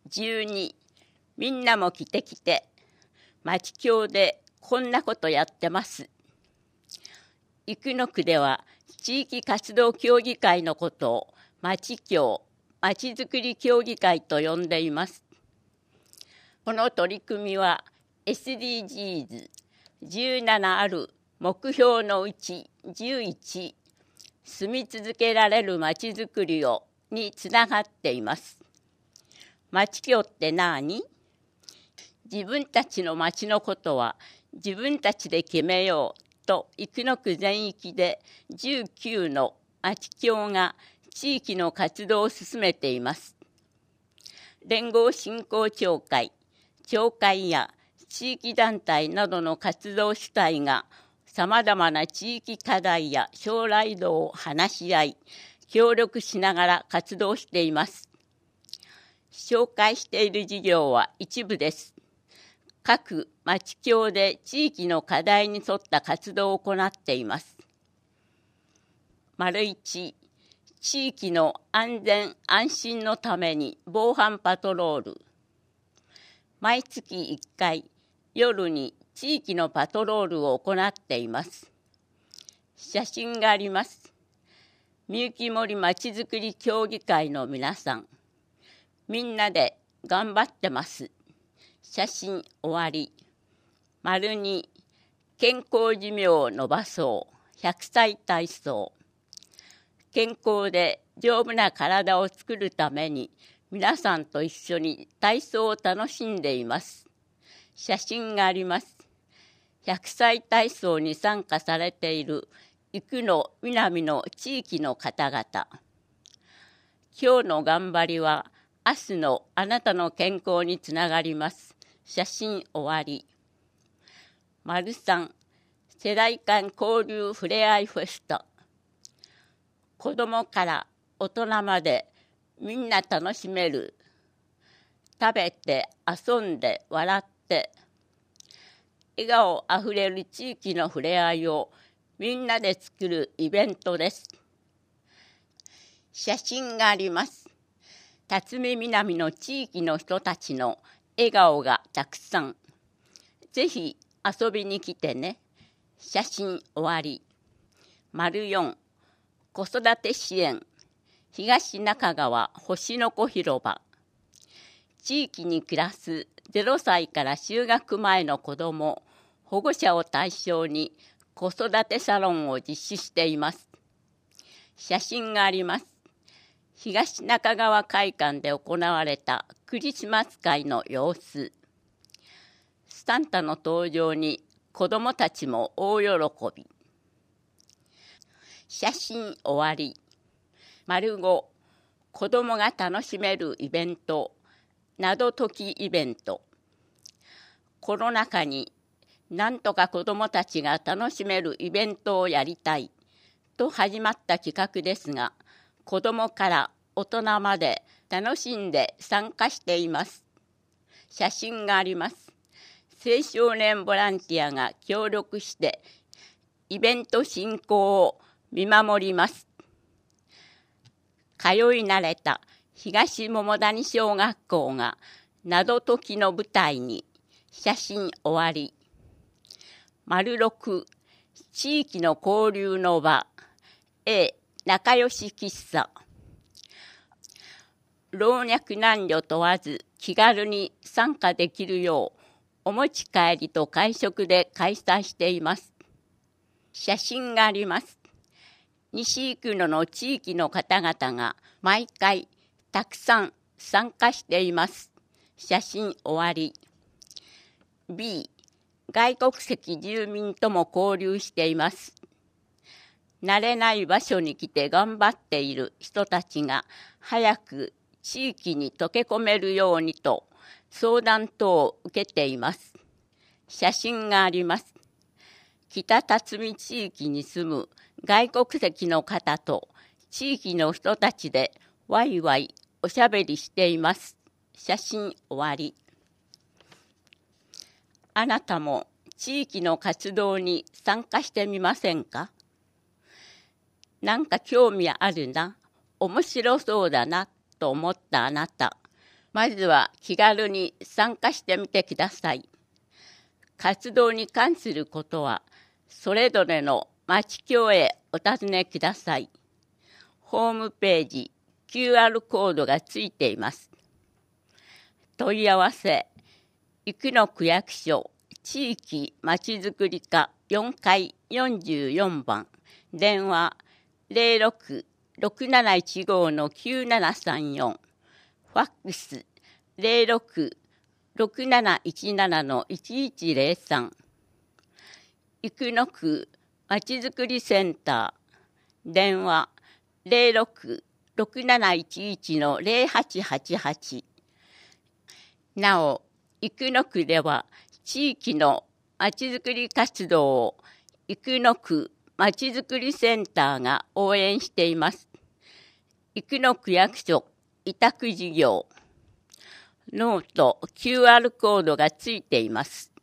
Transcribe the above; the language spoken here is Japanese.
12みんなも来て来て、町協でこんなことやってます。生野区では地域活動協議会のことを町協、まちづくり協議会と呼んでいます。この取り組みは SDGs17 ある目標のうち11、住み続けられるまちづくりをにつながっています。町協って何？自分たちの町のことは自分たちで決めようと生野区全域で19の町協が地域の活動を進めています。連合振興協会、町会や地域団体などの活動主体がさまざまな地域課題や将来像を話し合い、協力しながら活動しています。紹介している事業は一部です。各町協で地域の課題に沿った活動を行っています。1、地域の安全安心のために防犯パトロール。毎月1回、夜に地域のパトロールを行っています。写真があります。みゆきもりまちづくり協議会の皆さん、みんなで頑張ってます。写真終わり。2、健康寿命を伸ばそう。100歳体操。健康で丈夫な体を作るために皆さんと一緒に体操を楽しんでいます。写真があります。100歳体操に参加されている生野南の地域の方々。今日の頑張りは明日のあなたの健康につながります。写真終わり。3、世代間交流ふれあいフェスタ。子どもから大人までみんな楽しめる。食べて遊んで笑って笑顔あふれる地域のふれあいをみんなで作るイベントです。写真があります。辰巳南の地域の人たちの笑顔がたくさん。ぜひ遊びに来てね。写真終わり。4、子育て支援。東中川星の子広場。地域に暮らす0歳から就学前の子ども、保護者を対象に子育てサロンを実施しています。写真があります。東中川会館で行われたクリスマス会の様子。サンタの登場に子どもたちも大喜び。写真終わり。5、子どもが楽しめるイベント、謎解きイベント。コロナ禍になんとか子どもたちが楽しめるイベントをやりたいと始まった企画ですが、子どもから大人まで楽しんで参加しています。写真があります。青少年ボランティアが協力してイベント進行を見守ります。通い慣れた東桃谷小学校が謎解きの舞台に。写真終わり。6、地域の交流の場。仲良し喫茶。老若男女問わず気軽に参加できるようお持ち帰りと会食で開催しています。写真があります。西生野の地域の方々が毎回たくさん参加しています。写真終わり。B、外国籍住民とも交流しています。慣れない場所に来て頑張っている人たちが早く地域に溶け込めるようにと相談等を受けています。写真があります。北辰巳地域に住む外国籍の方と地域の人たちでワイワイおしゃべりしています。写真終わり。あなたも地域の活動に参加してみませんか？なんか興味あるな、面白そうだなと思ったあなた、 まずは気軽に参加してみてください。活動に関することは、それぞれの町協へお尋ねください。ホームページ、QR コードがついています。問い合わせ、生野区役所地域まちづくり課4階44番、電話06-6715-9734、ファックス06-6717-1103、生野区まちづくりセンター、電話06-6711-0888。なお、生野区では地域のまちづくり活動を生野区まちづくりセンターが応援しています。生野区役所委託事業、ノート QR コードがついています。